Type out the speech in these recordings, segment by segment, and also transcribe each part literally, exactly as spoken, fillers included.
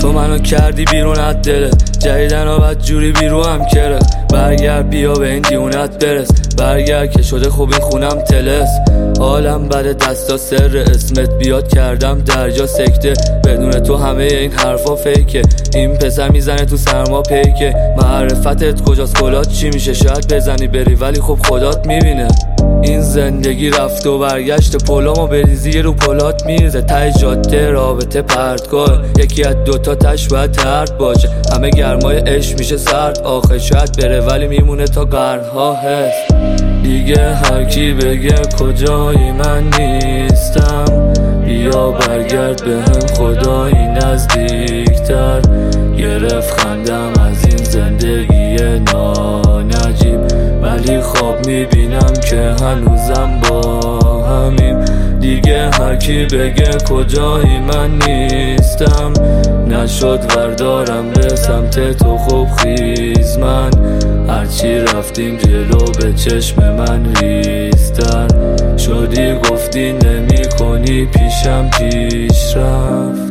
تو منو کردی بیرون از دلت، جدیدن ها بد جوری بیرو هم کره. برگرد بیا به این دیونت برس، برگرد که شده خوب این خونم تلس. حالم بده دستا سر اسمت بیاد کردم درجا سکته. بدون تو همه این حرفا فیکه، این پسر میزنه تو سرما پیکه. معرفتت کجاست کلات چی میشه، شاید بزنی بری ولی خب خدات میبینه. این زندگی رفت و برگشت، پلامو بریزی رو پلات میرزه. ته جاده رابطه پرتگاه، یکی از دوتا تش باید ترد باشه. همه گرمای عشق میشه سرد آخه، شاید بره ولی میمونه تا قرنها هست. دیگه هر کی بگه کجایی من نیستم، بیا برگرد به هم خدایی نزدیکتر. گرفت خندم از این زندگی نانجیب، ولی خواب میبینم که هنوزم با همیم. دیگه هر کی بگه کجایی من نیستم، نشد وردارم به سمت تو خوب خیز. من هرچی رفتیم جلو به چشم من ریزتر شدی، گفتی نمی کنی پیشم پیش رفت.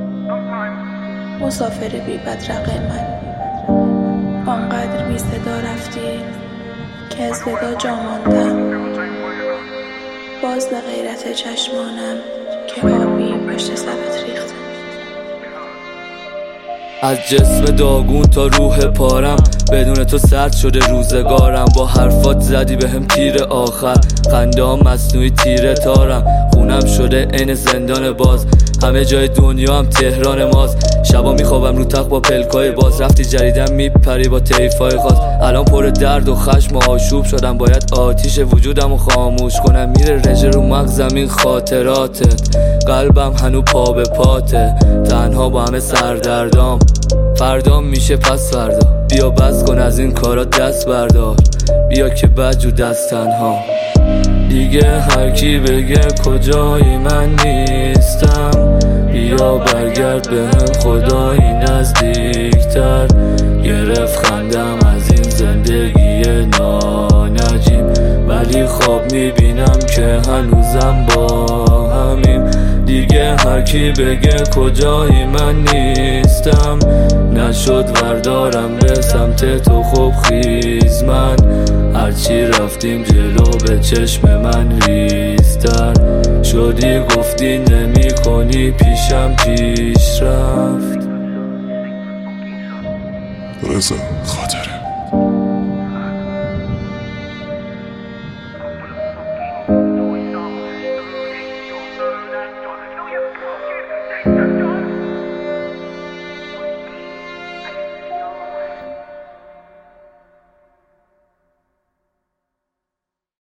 مسافر بی بدرق من، آنقدر بی صدا رفتی که از ودا جا ماندم. باز به غیرت چشمانم که آبی پشت سرت ریختم. از جسم داغون تا روح پارم، بدون تو سرد شده روزگارم. با حرفات زدی به هم تیر آخر، خنده ها مصنوعی تیره تارم. خونم شده عین زندان باز، همه جای دنیا هم تهران ماست. شبا میخوابم رو تخت با پلکای باز، رفتی جریدم میپری با طیفای خاص. الان پر درد و خشم و آشوب شدم، باید آتیش وجودم رو خاموش کنم. میره رژه رو مغزم این خاطراتت، قلبم هنو پا به پاته. تنها با همه سردردام، فردا میشه پس فردا. بیا بس کن از این کارا دست بردار، بیا که بدجو دست تنها. دیگه هر کی بگه کجایی من نیستم، بیا برگرد به هم خدایی نزدیکتر. گرفت خندم از این زندگی نانجیب، ولی خواب میبینم که هنوزم با همیم. دیگه هر کی بگه کجایی من نیستم، نشد وردارم به سمت تو خوب خیز. من هرچی رفتیم جلو به چشم من ریزتر شدی، گفتی نمی کنی پیشم پیش رفت. رضا خاطره